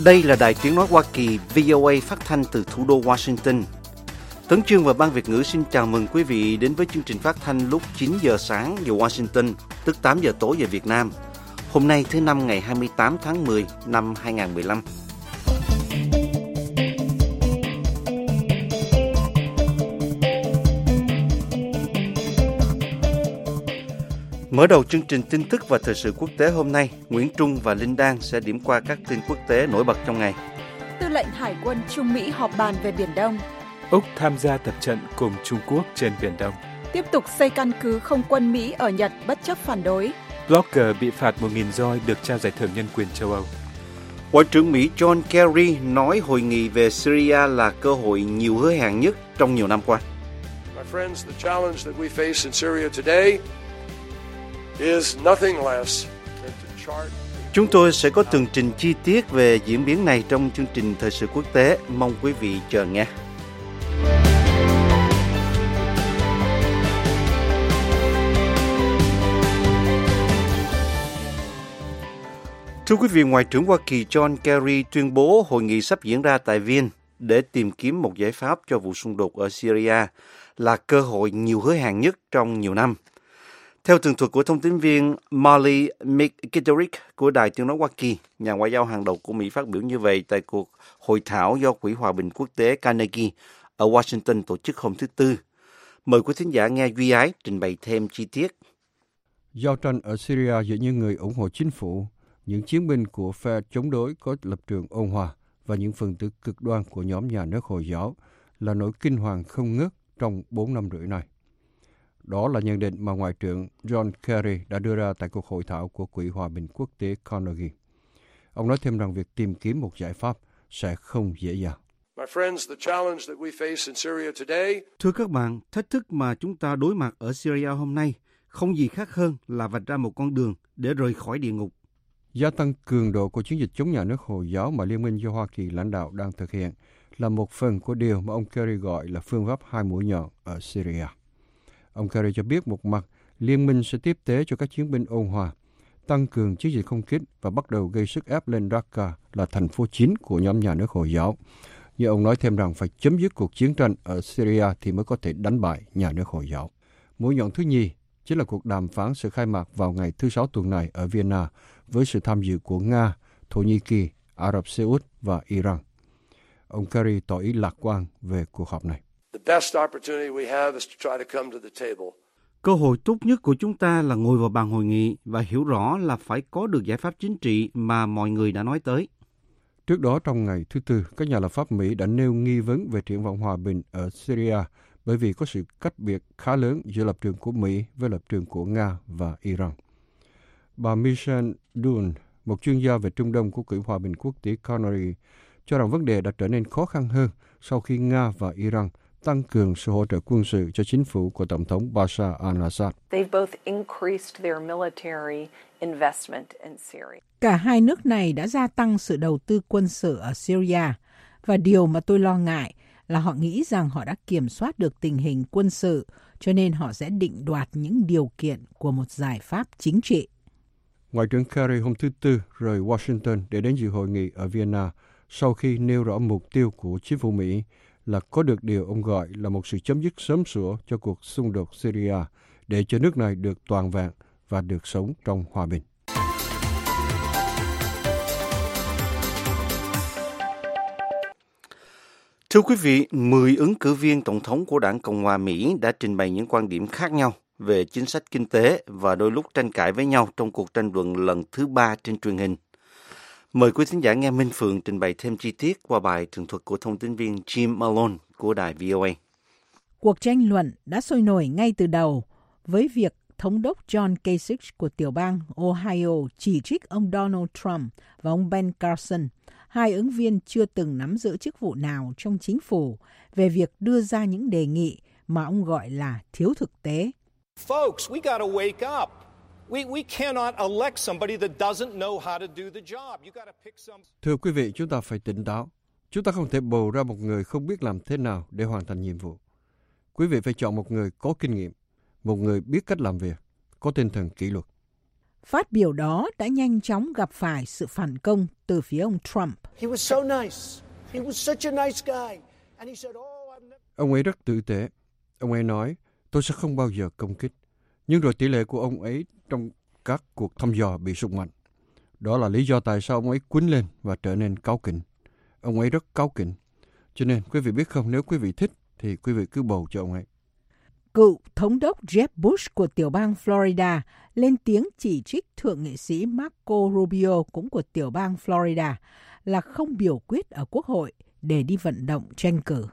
Đây là Đài Tiếng Nói Hoa Kỳ VOA phát thanh từ thủ đô Washington. Tấn Chương và Ban Việt ngữ xin chào mừng quý vị đến với chương trình phát thanh lúc 9 giờ sáng giờ Washington, tức 8 giờ tối giờ Việt Nam. Hôm nay thứ Năm ngày 28 tháng 10 năm 2015. Mở đầu chương trình tin tức và thời sự quốc tế hôm nay, Nguyễn Trung và Linh Đan sẽ điểm qua các tin quốc tế nổi bật trong ngày. Tư lệnh Hải quân Trung Mỹ họp bàn về Biển Đông. Úc tham gia tập trận cùng Trung Quốc trên Biển Đông. Tiếp tục xây căn cứ không quân Mỹ ở Nhật bất chấp phản đối. Blogger bị phạt 1.000 roi được trao giải thưởng nhân quyền châu Âu. Ngoại trưởng Mỹ John Kerry nói hội nghị về Syria là cơ hội nhiều hứa hẹn nhất trong nhiều năm qua. My friends, the challenge that we face in Syria today is nothing less than to chart. Chúng tôi sẽ có tường trình chi tiết về diễn biến này trong chương trình thời sự quốc tế. Mong quý vị chờ nghe. Thưa quý vị, Ngoại trưởng Hoa Kỳ John Kerry tuyên bố hội nghị sắp diễn ra tại Viên để tìm kiếm một giải pháp cho vụ xung đột ở Syria là cơ hội nhiều hứa hẹn nhất trong nhiều năm. Theo tường thuật của thông tin viên Molly McGettrick của Đài Tiếng Nói Hoa Kỳ, nhà ngoại giao hàng đầu của Mỹ phát biểu như vậy tại cuộc hội thảo do Quỹ Hòa bình Quốc tế Carnegie ở Washington tổ chức hôm thứ Tư. Mời quý thính giả nghe Duy Ái trình bày thêm chi tiết. Giao tranh ở Syria giữa những người ủng hộ chính phủ, những chiến binh của phe chống đối có lập trường ôn hòa và những phần tử cực đoan của nhóm nhà nước Hồi giáo là nỗi kinh hoàng không ngớt trong 4 năm rưỡi này. Đó là nhận định mà Ngoại trưởng John Kerry đã đưa ra tại cuộc hội thảo của Quỹ Hòa bình Quốc tế Carnegie. Ông nói thêm rằng việc tìm kiếm một giải pháp sẽ không dễ dàng. Thưa các bạn, thách thức mà chúng ta đối mặt ở Syria hôm nay không gì khác hơn là vạch ra một con đường để rời khỏi địa ngục. Gia tăng cường độ của chiến dịch chống nhà nước Hồi giáo mà Liên minh do Hoa Kỳ lãnh đạo đang thực hiện là một phần của điều mà ông Kerry gọi là phương pháp hai mũi nhọn ở Syria. Ông Kerry cho biết một mặt, Liên minh sẽ tiếp tế cho các chiến binh ôn hòa, tăng cường chiến dịch không kích và bắt đầu gây sức ép lên Raqqa là thành phố chính của nhóm nhà nước Hồi giáo. Nhưng ông nói thêm rằng phải chấm dứt cuộc chiến tranh ở Syria thì mới có thể đánh bại nhà nước Hồi giáo. Mũi nhọn thứ nhì chính là cuộc đàm phán sẽ khai mạc vào ngày thứ Sáu tuần này ở Vienna với sự tham dự của Nga, Thổ Nhĩ Kỳ, Ả Rập Xê Út và Iran. Ông Kerry tỏ ý lạc quan về cuộc họp này. Cơ hội tốt nhất của chúng ta là ngồi vào bàn hội nghị và hiểu rõ là phải có được giải pháp chính trị mà mọi người đã nói tới. Trước đó trong ngày thứ Tư, các nhà lập pháp Mỹ đã nêu nghi vấn về triển vọng hòa bình ở Syria bởi vì có sự cách biệt khá lớn giữa lập trường của Mỹ với lập trường của Nga và Iran. Bà Michelle Dunn, một chuyên gia về Trung Đông của Quỹ Hòa bình Quốc tế Carnegie, cho rằng vấn đề đã trở nên khó khăn hơn sau khi Nga và Iran tăng cường sự hỗ trợ quân sự cho chính phủ của Tổng thống Bashar al-Assad. Cả hai nước này đã gia tăng sự đầu tư quân sự ở Syria, và điều mà tôi lo ngại là họ nghĩ rằng họ đã kiểm soát được tình hình quân sự, cho nên họ sẽ định đoạt những điều kiện của một giải pháp chính trị. Ngoại trưởng Kerry hôm thứ Tư rời Washington để đến dự hội nghị ở Vienna sau khi nêu rõ mục tiêu của chính phủ Mỹ là có được điều ông gọi là một sự chấm dứt sớm sủa cho cuộc xung đột Syria để cho nước này được toàn vẹn và được sống trong hòa bình. Thưa quý vị, 10 ứng cử viên tổng thống của Đảng Cộng hòa Mỹ đã trình bày những quan điểm khác nhau về chính sách kinh tế và đôi lúc tranh cãi với nhau trong cuộc tranh luận lần thứ 3 trên truyền hình. Mời quý thính giả nghe Minh Phượng trình bày thêm chi tiết qua bài tường thuật của thông tin viên Jim Malone của đài VOA. Cuộc tranh luận đã sôi nổi ngay từ đầu với việc Thống đốc John Kasich của tiểu bang Ohio chỉ trích ông Donald Trump và ông Ben Carson, hai ứng viên chưa từng nắm giữ chức vụ nào trong chính phủ, về việc đưa ra những đề nghị mà ông gọi là thiếu thực tế. Folks, we got to wake up. We cannot elect somebody that doesn't know how to do the job. You got to pick some. Thưa quý vị, chúng ta phải tỉnh táo. Chúng ta không thể bầu ra một người không biết làm thế nào để hoàn thành nhiệm vụ. Quý vị phải chọn một người có kinh nghiệm, một người biết cách làm việc, có tinh thần kỷ luật. Phát biểu đó đã nhanh chóng gặp phải sự phản công từ phía ông Trump. Ông ấy rất tử tế. Ông ấy nói, tôi sẽ không bao giờ công kích. Nhưng rồi tỷ lệ của ông ấy trong các cuộc thăm dò bị sụt mạnh. Đó là lý do tại sao ông ấy quýnh lên và trở nên cáu kỉnh. Ông ấy rất cáu kỉnh. Cho nên quý vị biết không, nếu quý vị thích thì quý vị cứ bầu cho ông ấy. Cựu thống đốc Jeb Bush của tiểu bang Florida lên tiếng chỉ trích thượng nghị sĩ Marco Rubio cũng của tiểu bang Florida là không biểu quyết ở Quốc hội để đi vận động tranh cử.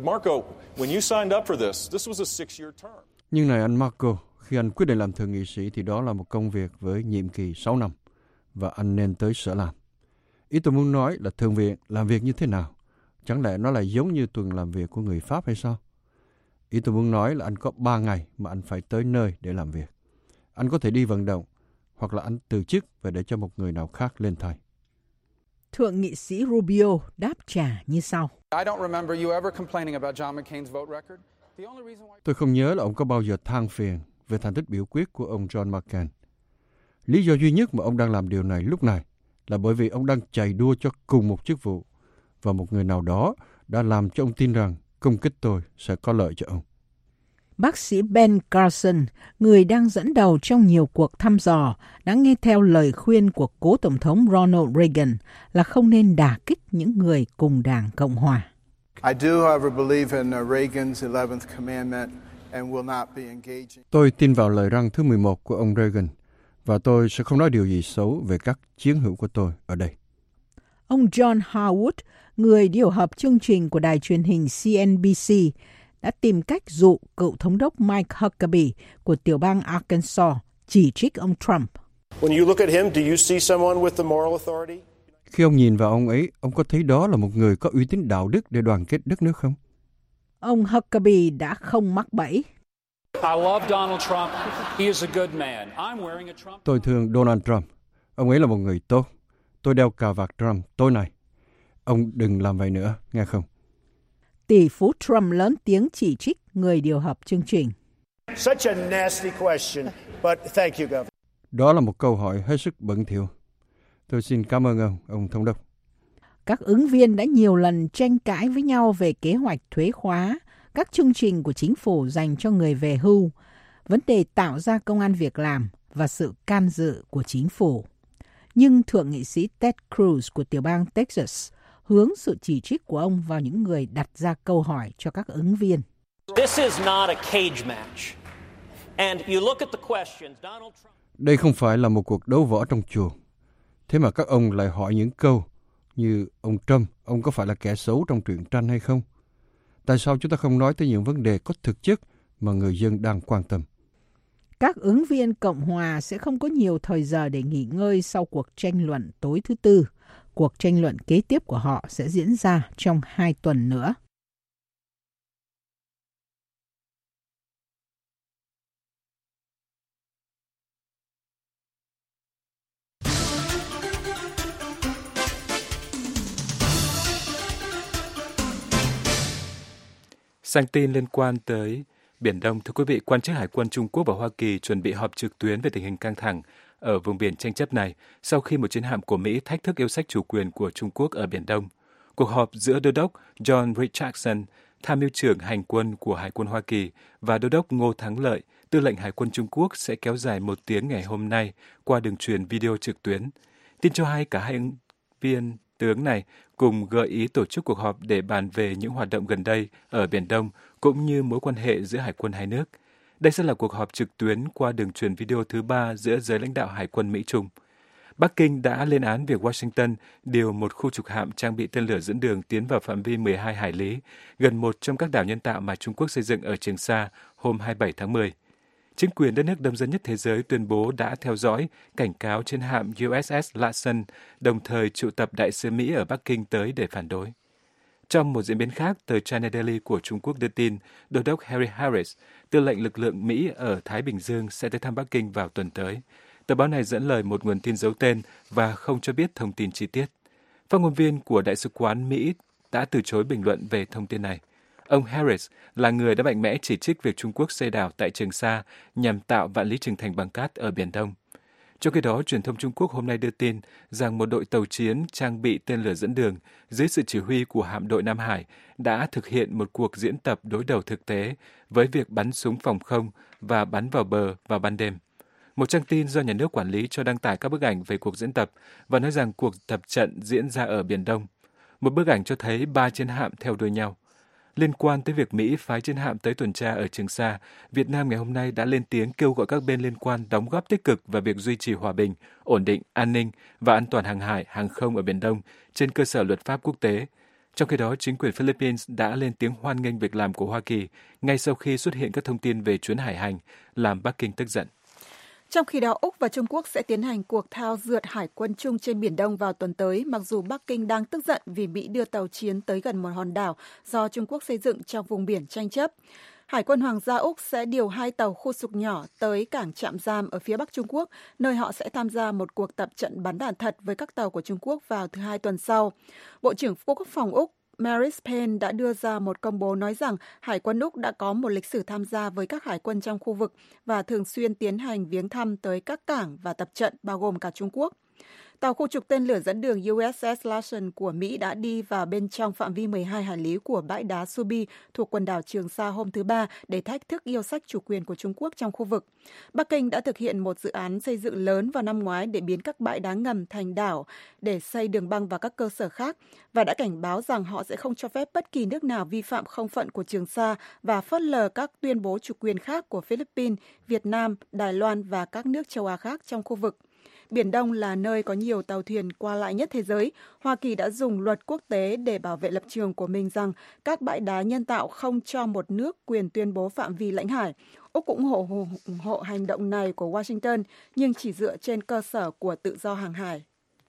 Nhưng này anh Marco, khi anh quyết định làm thượng nghị sĩ thì đó là một công việc với nhiệm kỳ 6 năm và anh nên tới sở làm. Ý tôi muốn nói là thượng viện làm việc như thế nào? Chẳng lẽ nó lại giống như tuần làm việc của người Pháp hay sao? Ý tôi muốn nói là anh có 3 ngày mà anh phải tới nơi để làm việc. Anh có thể đi vận động hoặc là anh từ chức và để cho một người nào khác lên thay. Thượng nghị sĩ Rubio đáp trả như sau. Tôi không nhớ là ông có bao giờ than phiền về thành tích biểu quyết của ông John McCain. Lý do duy nhất mà ông đang làm điều này lúc này là bởi vì ông đang chạy đua cho cùng một chức vụ và một người nào đó đã làm cho ông tin rằng công kích tôi sẽ có lợi cho ông. Bác sĩ Ben Carson, người đang dẫn đầu trong nhiều cuộc thăm dò, đã nghe theo lời khuyên của cố Tổng thống Ronald Reagan là không nên đả kích những người cùng đảng Cộng hòa. Tôi tin vào lời răn thứ 11 của ông Reagan và tôi sẽ không nói điều gì xấu về các chiến hữu của tôi ở đây. Ông John Harwood, người điều hợp chương trình của đài truyền hình CNBC, đã tìm cách dụ cựu thống đốc Mike Huckabee của tiểu bang Arkansas chỉ trích ông Trump. Khi ông nhìn vào ông ấy, ông có thấy đó là một người có uy tín đạo đức để đoàn kết đất nước không? Ông Huckabee đã không mắc bẫy. Tôi thương Donald Trump. Ông ấy là một người tốt. Tôi đeo cà vạt Trump tối nay. Ông đừng làm vậy nữa, nghe không? Tỷ phú Trump lớn tiếng chỉ trích người điều hợp chương trình. Đó là một câu hỏi hết sức bẩn thỉu. Tôi xin cảm ơn ông thống đốc. Các ứng viên đã nhiều lần tranh cãi với nhau về kế hoạch thuế khóa, các chương trình của chính phủ dành cho người về hưu, vấn đề tạo ra công ăn việc làm và sự can dự của chính phủ. Nhưng Thượng nghị sĩ Ted Cruz của tiểu bang Texas hướng sự chỉ trích của ông vào những người đặt ra câu hỏi cho các ứng viên. Đây không phải là một cuộc đấu võ trong chùa. Thế mà các ông lại hỏi những câu như ông Trump, ông có phải là kẻ xấu trong truyện tranh hay không? Tại sao chúng ta không nói tới những vấn đề có thực chất mà người dân đang quan tâm? Các ứng viên Cộng hòa sẽ không có nhiều thời giờ để nghỉ ngơi sau cuộc tranh luận tối thứ Tư. Cuộc tranh luận kế tiếp của họ sẽ diễn ra trong 2 tuần nữa. Sang tin liên quan tới Biển Đông, thưa quý vị, quan chức Hải quân Trung Quốc và Hoa Kỳ chuẩn bị họp trực tuyến về tình hình căng thẳng ở vùng biển tranh chấp này sau khi một chiến hạm của Mỹ thách thức yêu sách chủ quyền của Trung Quốc ở Biển Đông. Cuộc họp giữa Đô đốc John Richardson, tham mưu trưởng hành quân của Hải quân Hoa Kỳ, và Đô đốc Ngô Thắng Lợi, tư lệnh Hải quân Trung Quốc sẽ kéo dài 1 tiếng ngày hôm nay qua đường truyền video trực tuyến. Tin cho hay cả hai ứng viên tướng này cùng gợi ý tổ chức cuộc họp để bàn về những hoạt động gần đây ở Biển Đông cũng như mối quan hệ giữa hải quân hai nước. Đây sẽ là cuộc họp trực tuyến qua đường truyền video thứ 3 giữa giới lãnh đạo Hải quân Mỹ-Trung. Bắc Kinh đã lên án việc Washington điều một khu trục hạm trang bị tên lửa dẫn đường tiến vào phạm vi 12 hải lý, gần một trong các đảo nhân tạo mà Trung Quốc xây dựng ở Trường Sa hôm 27 tháng 10. Chính quyền đất nước đông dân nhất thế giới tuyên bố đã theo dõi, cảnh cáo trên hạm USS Larsen, đồng thời triệu tập đại sứ Mỹ ở Bắc Kinh tới để phản đối. Trong một diễn biến khác, tờ China Daily của Trung Quốc đưa tin, Đô đốc Harry Harris, tư lệnh lực lượng Mỹ ở Thái Bình Dương sẽ tới thăm Bắc Kinh vào tuần tới. Tờ báo này dẫn lời một nguồn tin giấu tên và không cho biết thông tin chi tiết. Phát ngôn viên của Đại sứ quán Mỹ đã từ chối bình luận về thông tin này. Ông Harris là người đã mạnh mẽ chỉ trích việc Trung Quốc xây đảo tại Trường Sa nhằm tạo vạn lý trường thành bằng cát ở Biển Đông. Trong khi đó, truyền thông Trung Quốc hôm nay đưa tin rằng một đội tàu chiến trang bị tên lửa dẫn đường dưới sự chỉ huy của hạm đội Nam Hải đã thực hiện một cuộc diễn tập đối đầu thực tế với việc bắn súng phòng không và bắn vào bờ vào ban đêm. Một trang tin do nhà nước quản lý cho đăng tải các bức ảnh về cuộc diễn tập và nói rằng cuộc tập trận diễn ra ở Biển Đông. Một bức ảnh cho thấy 3 chiến hạm theo đuôi nhau. Liên quan tới việc Mỹ phái chiến hạm tới tuần tra ở Trường Sa, Việt Nam ngày hôm nay đã lên tiếng kêu gọi các bên liên quan đóng góp tích cực vào việc duy trì hòa bình, ổn định, an ninh và an toàn hàng hải, hàng không ở Biển Đông trên cơ sở luật pháp quốc tế. Trong khi đó, chính quyền Philippines đã lên tiếng hoan nghênh việc làm của Hoa Kỳ ngay sau khi xuất hiện các thông tin về chuyến hải hành, làm Bắc Kinh tức giận. Trong khi đó, Úc và Trung Quốc sẽ tiến hành cuộc thao dượt hải quân chung trên Biển Đông vào tuần tới, mặc dù Bắc Kinh đang tức giận vì Mỹ đưa tàu chiến tới gần một hòn đảo do Trung Quốc xây dựng trong vùng biển tranh chấp. Hải quân Hoàng gia Úc sẽ điều 2 tàu khu trục nhỏ tới cảng Trạm Giam ở phía Bắc Trung Quốc, nơi họ sẽ tham gia một cuộc tập trận bắn đạn thật với các tàu của Trung Quốc vào thứ Hai tuần sau. Bộ trưởng Quốc phòng Úc Marise Payne đã đưa ra một công bố nói rằng Hải quân Úc đã có một lịch sử tham gia với các hải quân trong khu vực và thường xuyên tiến hành viếng thăm tới các cảng và tập trận bao gồm cả Trung Quốc. Tàu khu trục tên lửa dẫn đường USS Larsen của Mỹ đã đi vào bên trong phạm vi 12 hải lý của bãi đá Subi thuộc quần đảo Trường Sa hôm thứ Ba để thách thức yêu sách chủ quyền của Trung Quốc trong khu vực. Bắc Kinh đã thực hiện một dự án xây dựng lớn vào năm ngoái để biến các bãi đá ngầm thành đảo để xây đường băng và các cơ sở khác và đã cảnh báo rằng họ sẽ không cho phép bất kỳ nước nào vi phạm không phận của Trường Sa và phớt lờ các tuyên bố chủ quyền khác của Philippines, Việt Nam, Đài Loan và các nước châu Á khác trong khu vực. Biển Đông là nơi có nhiều tàu thuyền qua lại nhất thế giới. Hoa Kỳ đã dùng luật quốc tế để bảo vệ lập trường của mình rằng các bãi đá nhân tạo không cho một nước quyền tuyên bố phạm vi lãnh hải. Úc cũng ủng hộ hành động này của Washington, nhưng chỉ dựa trên cơ sở của tự do hàng hải.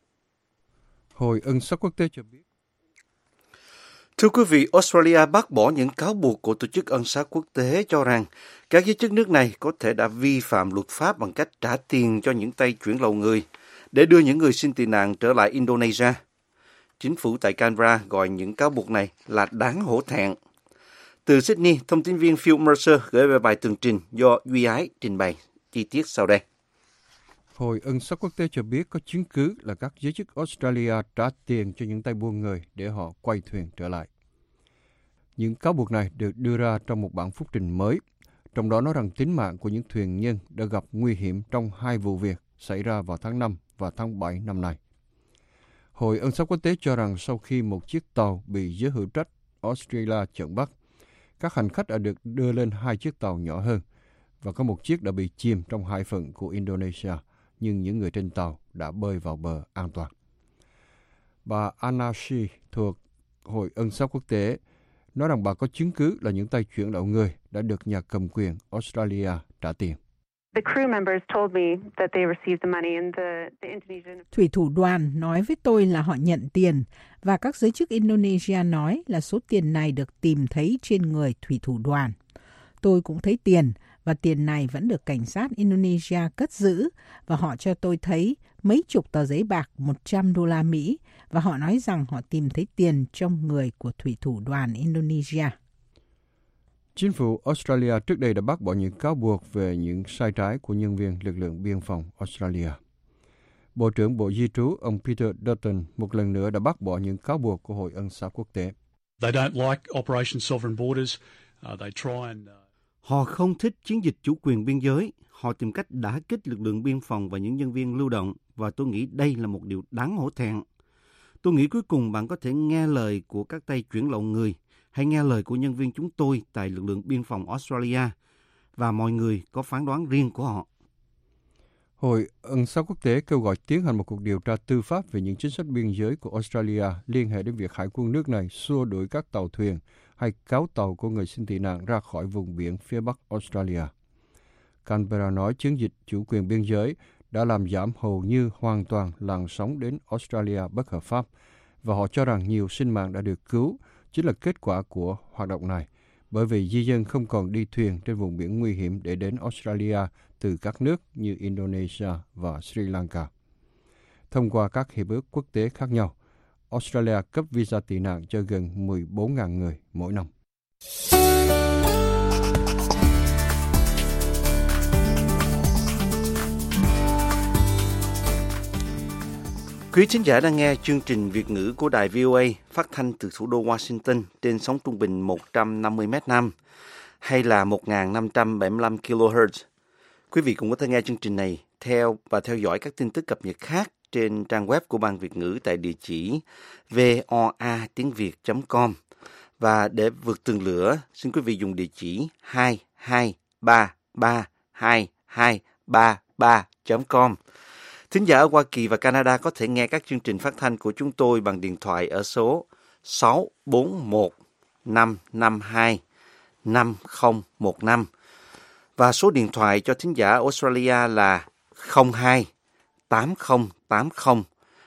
Hội ân xá quốc tế cho biết. Thưa quý vị, Australia bác bỏ những cáo buộc của Tổ chức Ân xá Quốc tế cho rằng các giới chức nước này có thể đã vi phạm luật pháp bằng cách trả tiền cho những tay chuyển lậu người để đưa những người xin tị nạn trở lại Indonesia. Chính phủ tại Canberra gọi những cáo buộc này là đáng hổ thẹn. Từ Sydney, thông tin viên Phil Mercer gửi về bài tường trình do Duy Ái trình bày. Chi tiết sau đây. Hội ân xá quốc tế cho biết có chứng cứ là các giới chức Australia trả tiền cho những tay buôn người để họ quay thuyền trở lại. Những cáo buộc này được đưa ra trong một bản phúc trình mới, trong đó nói rằng tính mạng của những thuyền nhân đã gặp nguy hiểm trong 2 vụ việc xảy ra vào tháng 5 và tháng 7 năm nay. Hội ân xá quốc tế cho rằng sau khi một chiếc tàu bị giới hữu trách Australia chặn bắt, các hành khách đã được đưa lên 2 chiếc tàu nhỏ hơn và có một chiếc đã bị chìm trong hải phận của Indonesia, nhưng những người trên tàu đã bơi vào bờ an toàn. Bà Anna Shi thuộc Hội ân xá quốc tế nói rằng bà có chứng cứ là những tay chuyển lậu người đã được nhà cầm quyền Australia trả tiền. Thủy thủ đoàn nói với tôi là họ nhận tiền và các giới chức Indonesia nói là số tiền này được tìm thấy trên người thủy thủ đoàn. Tôi cũng thấy tiền và tiền này vẫn được cảnh sát Indonesia cất giữ và họ cho tôi thấy mấy chục tờ giấy bạc $100 và họ nói rằng họ tìm thấy tiền trong người của thủy thủ đoàn Indonesia. Chính phủ Australia trước đây đã bác bỏ những cáo buộc về những sai trái của nhân viên lực lượng biên phòng Australia. Bộ trưởng Bộ Di trú ông Peter Dutton một lần nữa đã bác bỏ những cáo buộc của Hội ân xá quốc tế. Họ không thích chiến dịch chủ quyền biên giới. Họ tìm cách đả kích lực lượng biên phòng và những nhân viên lưu động, và tôi nghĩ đây là một điều đáng hổ thẹn. Tôi nghĩ cuối cùng bạn có thể nghe lời của các tay chuyển lậu người, hay nghe lời của nhân viên chúng tôi tại lực lượng biên phòng Australia, và mọi người có phán đoán riêng của họ. Hội ân xá quốc tế kêu gọi tiến hành một cuộc điều tra tư pháp về những chính sách biên giới của Australia liên hệ đến việc hải quân nước này xua đuổi các tàu thuyền hay cáo tàu của người xin tị nạn ra khỏi vùng biển phía Bắc Australia. Canberra nói chiến dịch chủ quyền biên giới đã làm giảm hầu như hoàn toàn làn sóng đến Australia bất hợp pháp, và họ cho rằng nhiều sinh mạng đã được cứu chính là kết quả của hoạt động này, bởi vì di dân không còn đi thuyền trên vùng biển nguy hiểm để đến Australia từ các nước như Indonesia và Sri Lanka. Thông qua các hiệp ước quốc tế khác nhau, Australia cấp visa tị nạn cho gần 14.000 người mỗi năm. Quý thính giả đang nghe chương trình Việt ngữ của đài VOA phát thanh từ thủ đô Washington trên sóng trung bình 150 m/s hay là 1.575 kHz. Quý vị cũng có thể nghe chương trình này theo dõi các tin tức cập nhật khác trên trang web của Ban Việt ngữ tại địa chỉ voa.tiếng.việt.com. Và để vượt tường lửa, xin quý vị dùng địa chỉ 22332233.com. Thính giả ở Hoa Kỳ và Canada có thể nghe các chương trình phát thanh của chúng tôi bằng điện thoại ở số 641 552 5015 và số điện thoại cho thính giả Australia là 02 8080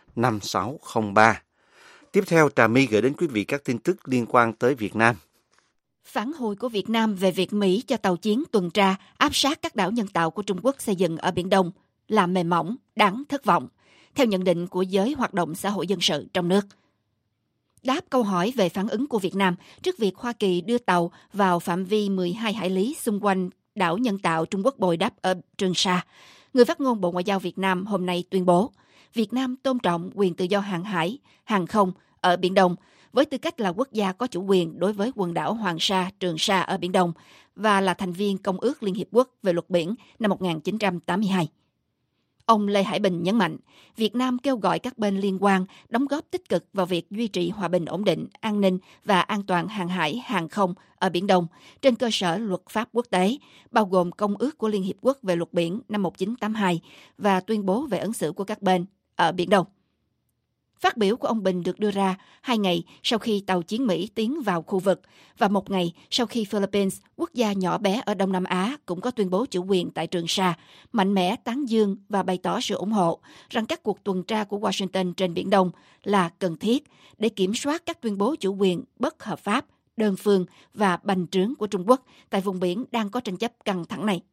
5603. Tiếp theo, Trà My gửi đến quý vị các tin tức liên quan tới Việt Nam. Phản hồi của Việt Nam về việc Mỹ cho tàu chiến tuần tra áp sát các đảo nhân tạo của Trung Quốc xây dựng ở Biển Đông là mềm mỏng, đáng thất vọng, theo nhận định của giới hoạt động xã hội dân sự trong nước. Đáp câu hỏi về phản ứng của Việt Nam trước việc Hoa Kỳ đưa tàu vào phạm vi 12 hải lý xung quanh đảo nhân tạo Trung Quốc bồi đắp ở Trường Sa, người phát ngôn Bộ Ngoại giao Việt Nam hôm nay tuyên bố Việt Nam tôn trọng quyền tự do hàng hải, hàng không ở Biển Đông với tư cách là quốc gia có chủ quyền đối với quần đảo Hoàng Sa, Trường Sa ở Biển Đông và là thành viên Công ước Liên Hiệp Quốc về luật biển năm 1982. Ông Lê Hải Bình nhấn mạnh, Việt Nam kêu gọi các bên liên quan đóng góp tích cực vào việc duy trì hòa bình ổn định, an ninh và an toàn hàng hải, hàng không ở Biển Đông trên cơ sở luật pháp quốc tế, bao gồm Công ước của Liên Hiệp Quốc về luật biển năm 1982 và tuyên bố về ứng xử của các bên ở Biển Đông. Phát biểu của ông Bình được đưa ra 2 ngày sau khi tàu chiến Mỹ tiến vào khu vực và 1 ngày sau khi Philippines, quốc gia nhỏ bé ở Đông Nam Á, cũng có tuyên bố chủ quyền tại Trường Sa, mạnh mẽ tán dương và bày tỏ sự ủng hộ rằng các cuộc tuần tra của Washington trên Biển Đông là cần thiết để kiểm soát các tuyên bố chủ quyền bất hợp pháp, đơn phương và bành trướng của Trung Quốc tại vùng biển đang có tranh chấp căng thẳng này.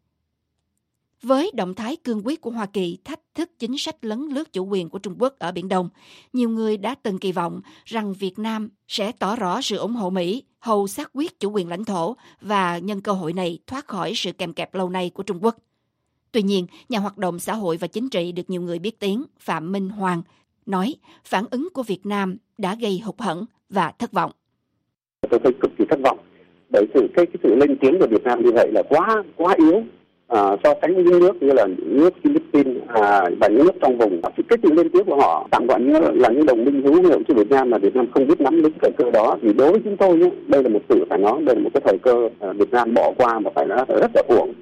Với động thái cương quyết của Hoa Kỳ thách thức chính sách lấn lướt chủ quyền của Trung Quốc ở Biển Đông, nhiều người đã từng kỳ vọng rằng Việt Nam sẽ tỏ rõ sự ủng hộ Mỹ, hầu xác quyết chủ quyền lãnh thổ và nhân cơ hội này thoát khỏi sự kèm kẹp lâu nay của Trung Quốc. Tuy nhiên, nhà hoạt động xã hội và chính trị được nhiều người biết tiếng, Phạm Minh Hoàng, nói phản ứng của Việt Nam đã gây hụt hẫng và thất vọng. Tôi thấy cực kỳ thất vọng bởi cái sự lên tiếng của Việt Nam như vậy là quá yếu. So sánh với những nước như là nước Philippines và những nước trong vùng, cái sự lên tiếng của họ tạm gọi như là những đồng minh hữu hiệu cho Việt Nam mà Việt Nam không biết nắm lấy thời cơ đó. Vì đối với chúng tôi nhé, đây là một sự phải nói, đây là một cái thời cơ Việt Nam bỏ qua mà phải nói rất là uổng.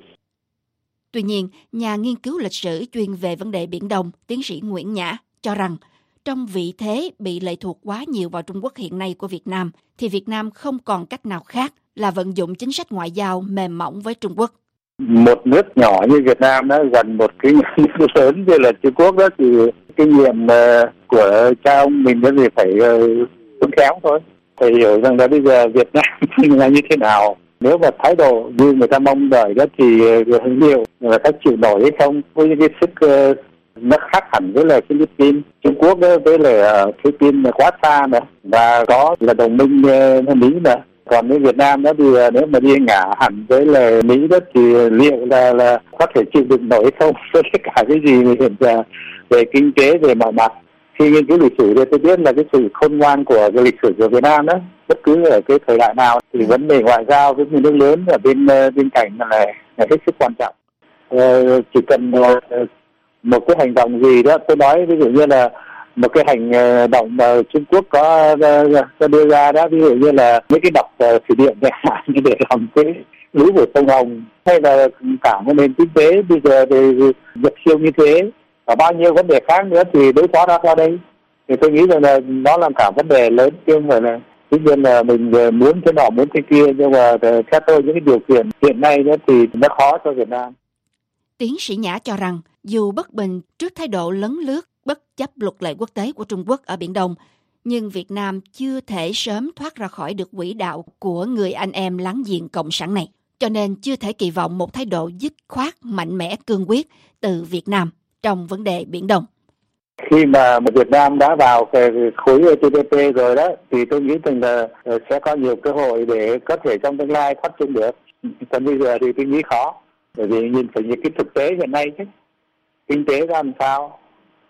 Tuy nhiên, nhà nghiên cứu lịch sử chuyên về vấn đề Biển Đông, tiến sĩ Nguyễn Nhã cho rằng trong vị thế bị lệ thuộc quá nhiều vào Trung Quốc hiện nay của Việt Nam, thì Việt Nam không còn cách nào khác là vận dụng chính sách ngoại giao mềm mỏng với Trung Quốc. Một nước nhỏ như Việt Nam đó gần một cái nước lớn như là Trung Quốc đó thì kinh nghiệm của cha ông mình đó thì phải khôn khéo thôi. Phải hiểu rằng là bây giờ Việt Nam là như thế nào. Nếu mà thái độ như người ta mong đợi đó thì liệu là các chịu nổi hay không. Với những cái sức nó khác hẳn với là Philippines, Trung Quốc đó, với là Philippines quá xa nữa và có là đồng minh Mỹ nữa. Còn với Việt Nam đó thì nếu mà đi ngả hẳn với là Mỹ đó thì liệu là có thể chịu đựng nổi không với tất cả cái gì hiện giờ về kinh tế, về mọi mặt. Khi nghiên cứu lịch sử thì tôi biết là cái sự khôn ngoan của cái lịch sử của Việt Nam đó, bất cứ ở cái thời đại nào thì vấn đề ngoại giao với những nước lớn ở bên cạnh là hết sức quan trọng. Chỉ cần một cái hành động gì đó, tôi nói ví dụ như là một cái hành động mà Trung Quốc có đưa ra đó, ví dụ như là mấy cái đập thủy điện như để làm cái lũ của sông Hồng, hay là cả một nền kinh tế bây giờ thì nhập siêu như thế và bao nhiêu vấn đề khác nữa thì đối phó ra qua đây, thì tôi nghĩ rằng là nó là cả vấn đề lớn chứ không phải là tuy nhiên là mình muốn thế nọ muốn thế kia, nhưng mà theo tôi những cái điều kiện hiện nay đó thì nó khó cho Việt Nam. Tiến sĩ Nhã cho rằng dù bất bình trước thái độ lấn lướt bất chấp luật lệ quốc tế của Trung Quốc ở Biển Đông, nhưng Việt Nam chưa thể sớm thoát ra khỏi được quỹ đạo của người anh em láng giềng cộng sản này, cho nên chưa thể kỳ vọng một thái độ dứt khoát mạnh mẽ cương quyết từ Việt Nam trong vấn đề Biển Đông. Khi mà Việt Nam đã vào cái khối TPP rồi đó, thì tôi nghĩ rằng là sẽ có nhiều cơ hội để có thể trong tương lai phát triển được. Còn bây giờ thì tôi nghĩ khó, bởi vì nhìn phải những cái thực tế hiện nay chứ, kinh tế ra làm sao,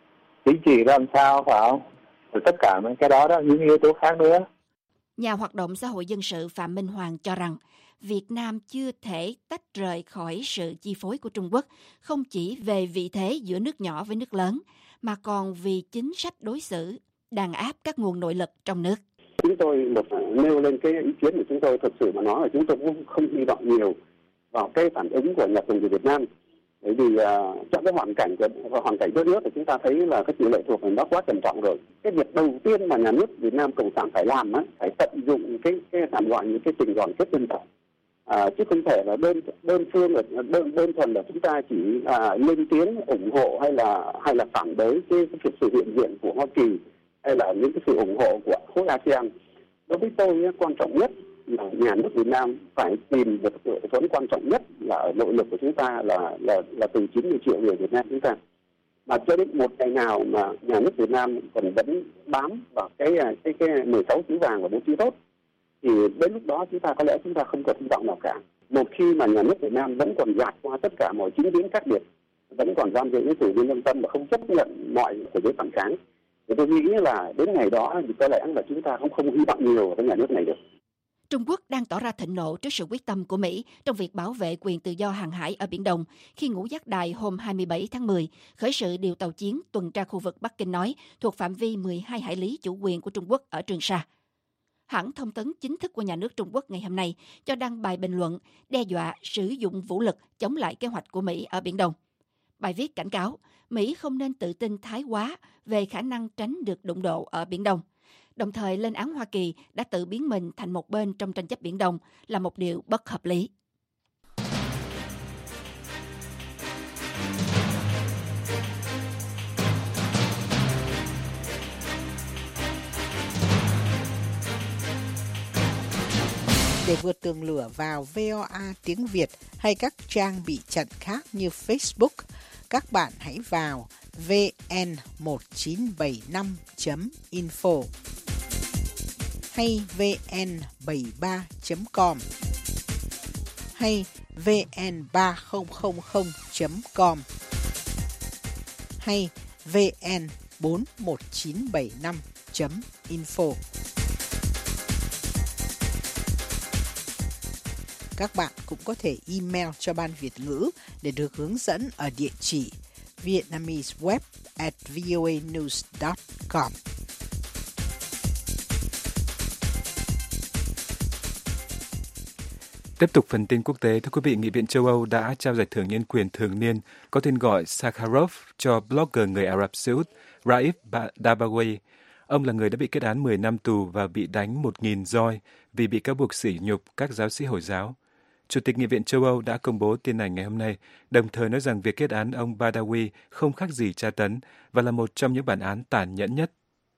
chính trị làm sao, phải không? Rồi tất cả những cái đó, những yếu tố khác nữa. Nhà hoạt động xã hội dân sự Phạm Minh Hoàng cho rằng Việt Nam chưa thể tách rời khỏi sự chi phối của Trung Quốc, không chỉ về vị thế giữa nước nhỏ với nước lớn, mà còn vì chính sách đối xử, đàn áp các nguồn nội lực trong nước. Chúng tôi nêu lên cái ý kiến của chúng tôi, thực sự mà nói là chúng tôi cũng không hy vọng nhiều vào cái phản ứng của nhà cầm quyền Việt Nam. Bởi vì trong cái hoàn cảnh đất nước thì chúng ta thấy là cái tỷ lệ thuộc nó quá trầm trọng rồi. Cái việc đầu tiên mà nhà nước Việt Nam Cộng sản phải làm phải tận dụng cái tạm gọi những cái tình đoàn kết dân tộc, chứ không thể là đơn thuần là chúng ta chỉ lên tiếng ủng hộ hay là phản đối cái sự hiện diện của Hoa Kỳ hay là những cái sự ủng hộ của khối ASEAN. Đối với tôi quan trọng nhất là nhà nước Việt Nam phải tìm được vấn quan trọng nhất là ở nội lực của chúng ta là từ 90 triệu người Việt Nam chúng ta. Mà cho đến một ngày nào mà nhà nước Việt Nam còn vẫn bám vào cái 16 chữ vàng và 4 chữ tốt, thì đến lúc đó chúng ta có lẽ không có hy vọng nào cả. Một khi mà nhà nước Việt Nam vẫn còn gạt qua tất cả mọi chính kiến khác biệt, vẫn còn giam giữ những chủ nhân dân tâm và không chấp nhận mọi của giới phản kháng, thì tôi nghĩ là đến ngày đó thì có lẽ là chúng ta không hy vọng nhiều với nhà nước này được. Trung Quốc đang tỏ ra thịnh nộ trước sự quyết tâm của Mỹ trong việc bảo vệ quyền tự do hàng hải ở Biển Đông khi Ngũ Giác Đài hôm 27 tháng 10 khởi sự điều tàu chiến tuần tra khu vực Bắc Kinh nói thuộc phạm vi 12 hải lý chủ quyền của Trung Quốc ở Trường Sa. Hãng thông tấn chính thức của nhà nước Trung Quốc ngày hôm nay cho đăng bài bình luận đe dọa sử dụng vũ lực chống lại kế hoạch của Mỹ ở Biển Đông. Bài viết cảnh cáo Mỹ không nên tự tin thái quá về khả năng tránh được đụng độ ở Biển Đông, đồng thời lên án Hoa Kỳ đã tự biến mình thành một bên trong tranh chấp Biển Đông là một điều bất hợp lý. Để vượt tường lửa vào VOA tiếng Việt hay các trang bị chặn khác như Facebook, các bạn hãy vào vn1975.info hay vn73.com hay vn3000.com hay vn41975.info. Các bạn cũng có thể email cho Ban Việt ngữ để được hướng dẫn ở địa chỉ vietnameseweb@voanews.com. Tiếp tục phần tin quốc tế, thưa quý vị, Nghị viện châu Âu đã trao giải thưởng nhân quyền thường niên có tên gọi Sakharov cho blogger người Ả Rập Xê Út Raif Badawi. Ông là người đã bị kết án 10 năm tù và bị đánh 1.000 roi vì bị cáo buộc sỉ nhục các giáo sĩ Hồi giáo. Chủ tịch Nghị viện châu Âu đã công bố tin này ngày hôm nay, đồng thời nói rằng việc kết án ông Badawi không khác gì tra tấn và là một trong những bản án tàn nhẫn nhất.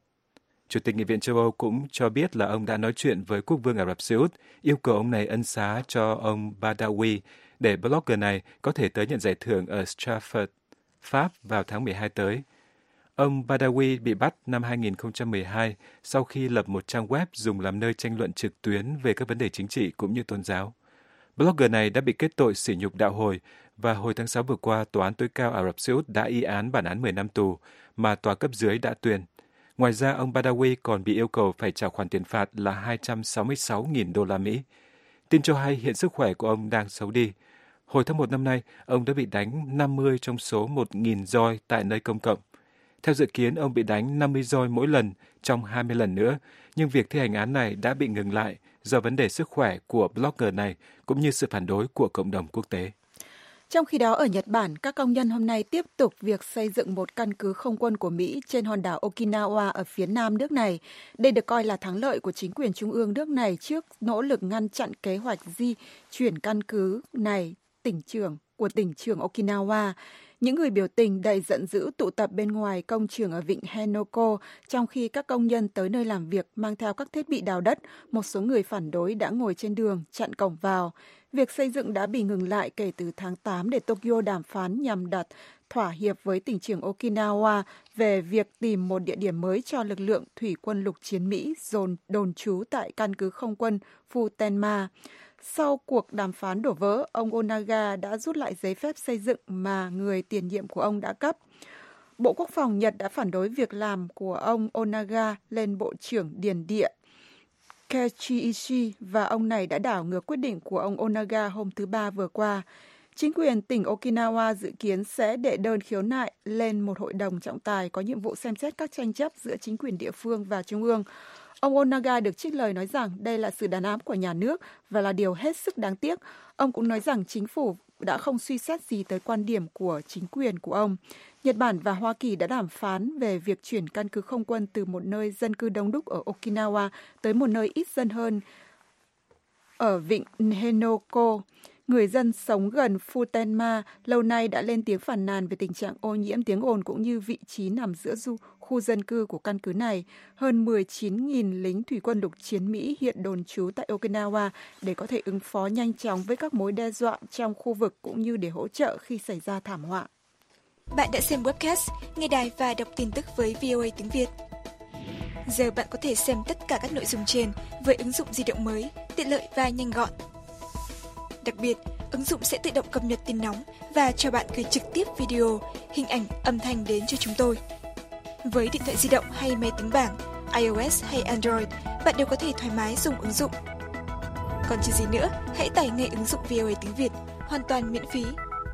Chủ tịch Nghị viện châu Âu cũng cho biết là ông đã nói chuyện với quốc vương Ả Rập Xê Út, yêu cầu ông này ân xá cho ông Badawi để blogger này có thể tới nhận giải thưởng ở Strasbourg, Pháp vào tháng 12 tới. Ông Badawi bị bắt năm 2012 sau khi lập một trang web dùng làm nơi tranh luận trực tuyến về các vấn đề chính trị cũng như tôn giáo. Blogger này đã bị kết tội sỉ nhục đạo hồi và hồi tháng 6 vừa qua, Tòa án tối cao Ả Rập Xê Út đã y án bản án 10 năm tù mà tòa cấp dưới đã tuyên. Ngoài ra, ông Badawi còn bị yêu cầu phải trả khoản tiền phạt là 266.000 đô la Mỹ. Tin cho hay hiện sức khỏe của ông đang xấu đi. Hồi tháng 1 năm nay, ông đã bị đánh 50 trong số 1.000 roi tại nơi công cộng. Theo dự kiến, ông bị đánh 50 roi mỗi lần trong 20 lần nữa, nhưng việc thi hành án này đã bị ngừng lại do vấn đề sức khỏe của blogger này cũng như sự phản đối của cộng đồng quốc tế. Trong khi đó, ở Nhật Bản, các công nhân hôm nay tiếp tục việc xây dựng một căn cứ không quân của Mỹ trên hòn đảo Okinawa ở phía nam nước này. Đây được coi là thắng lợi của chính quyền trung ương nước này trước nỗ lực ngăn chặn kế hoạch di chuyển căn cứ này tỉnh trưởng Okinawa. Những người biểu tình đầy giận dữ tụ tập bên ngoài công trường ở vịnh Henoko, trong khi các công nhân tới nơi làm việc mang theo các thiết bị đào đất. Một số người phản đối đã ngồi trên đường, chặn cổng vào. Việc xây dựng đã bị ngừng lại kể từ tháng 8 để Tokyo đàm phán nhằm đạt thỏa hiệp với tỉnh trưởng Okinawa về việc tìm một địa điểm mới cho lực lượng thủy quân lục chiến Mỹ đồn trú tại căn cứ không quân Futenma. Sau cuộc đàm phán đổ vỡ, ông Onaga đã rút lại giấy phép xây dựng mà người tiền nhiệm của ông đã cấp. Bộ Quốc phòng Nhật đã phản đối việc làm của ông Onaga lên Bộ trưởng Điền địa Keiichi và ông này đã đảo ngược quyết định của ông Onaga hôm thứ Ba vừa qua. Chính quyền tỉnh Okinawa dự kiến sẽ đệ đơn khiếu nại lên một hội đồng trọng tài có nhiệm vụ xem xét các tranh chấp giữa chính quyền địa phương và trung ương. Ông Onaga được trích lời nói rằng đây là sự đàn áp của nhà nước và là điều hết sức đáng tiếc. Ông cũng nói rằng chính phủ đã không suy xét gì tới quan điểm của chính quyền của ông. Nhật Bản và Hoa Kỳ đã đàm phán về việc chuyển căn cứ không quân từ một nơi dân cư đông đúc ở Okinawa tới một nơi ít dân hơn ở vịnh Henoko. Người dân sống gần Futenma lâu nay đã lên tiếng phàn nàn về tình trạng ô nhiễm tiếng ồn cũng như vị trí nằm giữa khu dân cư của căn cứ này. Hơn 19.000 lính thủy quân lục chiến Mỹ hiện đồn trú tại Okinawa để có thể ứng phó nhanh chóng với các mối đe dọa trong khu vực cũng như để hỗ trợ khi xảy ra thảm họa. Bạn đã xem webcast, nghe đài và đọc tin tức với VOA tiếng Việt. Giờ bạn có thể xem tất cả các nội dung trên với ứng dụng di động mới, tiện lợi và nhanh gọn. Đặc biệt, ứng dụng sẽ tự động cập nhật tin nóng và cho bạn gửi trực tiếp video, hình ảnh, âm thanh đến cho chúng tôi. Với điện thoại di động hay máy tính bảng, iOS hay Android, bạn đều có thể thoải mái dùng ứng dụng. Còn chờ gì nữa, hãy tải ngay ứng dụng VOA tiếng Việt, hoàn toàn miễn phí.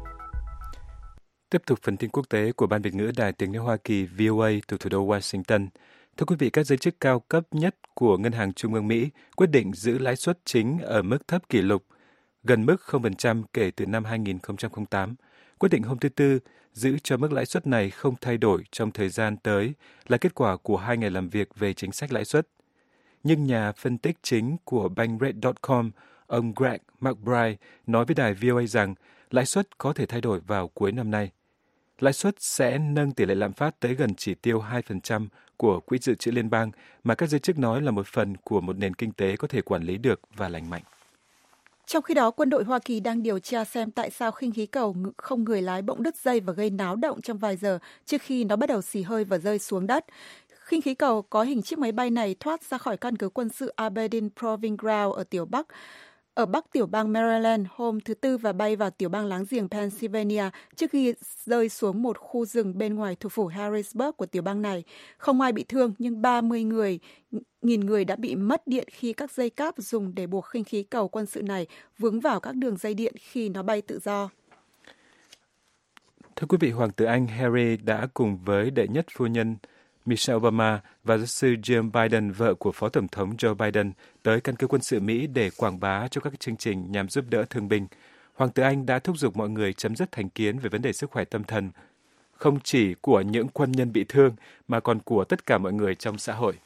Tiếp tục phần tin quốc tế của Ban Việt ngữ Đài Tiếng nói Hoa Kỳ VOA từ thủ đô Washington. Thưa quý vị, các giới chức cao cấp nhất của Ngân hàng Trung ương Mỹ quyết định giữ lãi suất chính ở mức thấp kỷ lục, gần mức 0% kể từ năm 2008. Quyết định hôm thứ Tư giữ cho mức lãi suất này không thay đổi trong thời gian tới là kết quả của 2 ngày làm việc về chính sách lãi suất. Nhưng nhà phân tích chính của Bankrate.com, ông Greg McBride, nói với đài VOA rằng lãi suất có thể thay đổi vào cuối năm nay. Lãi suất sẽ nâng tỷ lệ lạm phát tới gần chỉ tiêu 2% của Quỹ dự trữ liên bang mà các giới chức nói là một phần của một nền kinh tế có thể quản lý được và lành mạnh. Trong khi đó, quân đội Hoa Kỳ đang điều tra xem tại sao khinh khí cầu không người lái bỗng đứt dây và gây náo động trong vài giờ trước khi nó bắt đầu xì hơi và rơi xuống đất. Khinh khí cầu có hình chiếc máy bay này thoát ra khỏi căn cứ quân sự Aberdeen Proving Ground ở Bắc tiểu bang Maryland hôm thứ Tư và bay vào tiểu bang láng giềng Pennsylvania trước khi rơi xuống một khu rừng bên ngoài thủ phủ Harrisburg của tiểu bang này. Không ai bị thương nhưng 30.000 người đã bị mất điện khi các dây cáp dùng để buộc khinh khí cầu quân sự này vướng vào các đường dây điện khi nó bay tự do. Thưa quý vị, Hoàng tử Anh Harry đã cùng với đệ nhất phu nhân Michelle Obama và giáo sư Jill Biden, vợ của Phó Tổng thống Joe Biden, tới căn cứ quân sự Mỹ để quảng bá cho các chương trình nhằm giúp đỡ thương binh. Hoàng tử Anh đã thúc giục mọi người chấm dứt thành kiến về vấn đề sức khỏe tâm thần, không chỉ của những quân nhân bị thương mà còn của tất cả mọi người trong xã hội.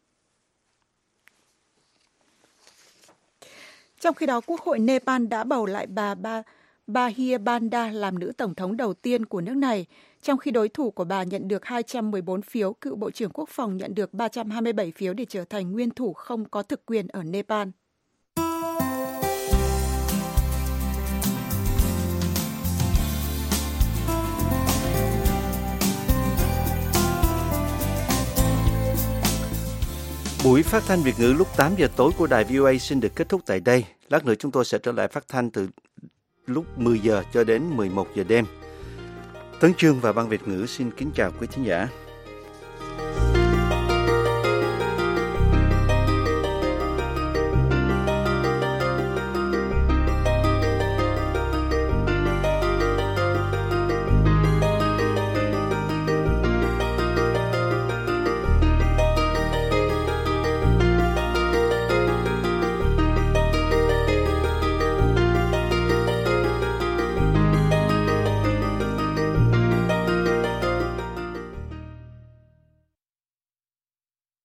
Trong khi đó, Quốc hội Nepal đã bầu lại bà Bahir Banda làm nữ tổng thống đầu tiên của nước này. Trong khi đối thủ của bà nhận được 214 phiếu, cựu Bộ trưởng Quốc phòng nhận được 327 phiếu để trở thành nguyên thủ không có thực quyền ở Nepal. Buổi phát thanh Việt ngữ lúc 8 giờ tối của đài VOA xin được kết thúc tại đây. Lát nữa chúng tôi sẽ trở lại phát thanh từ lúc 10 giờ cho đến 11 giờ đêm. Tấn Chương và Ban Việt ngữ xin kính chào quý thính giả.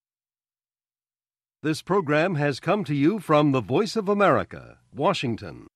This program has come to you from the Voice of America, Washington.